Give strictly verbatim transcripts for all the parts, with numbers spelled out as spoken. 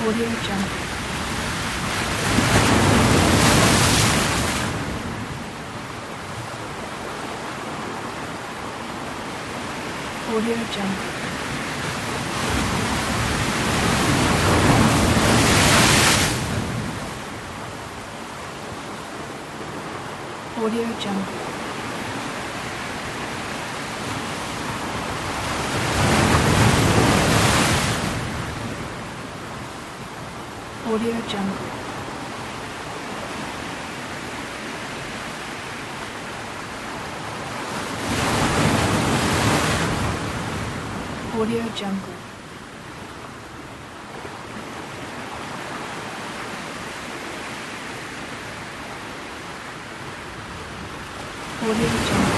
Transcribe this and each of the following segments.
Audio Jungle. Audio Jungle. Audio Jungle. Audio Jungle. Audio Jungle. Audio Jungle.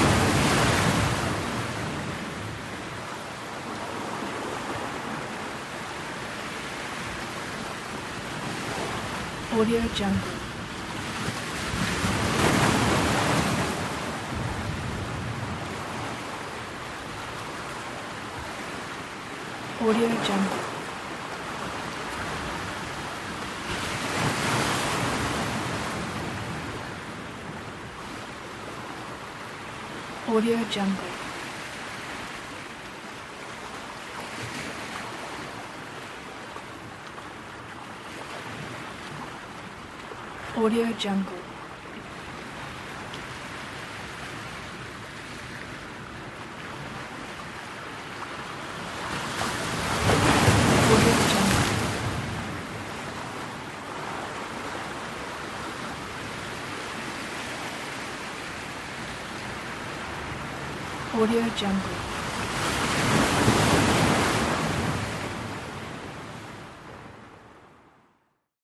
Audio Jungle. Audio Jungle. Audio Jungle. Audio Jungle. Audio Jungle.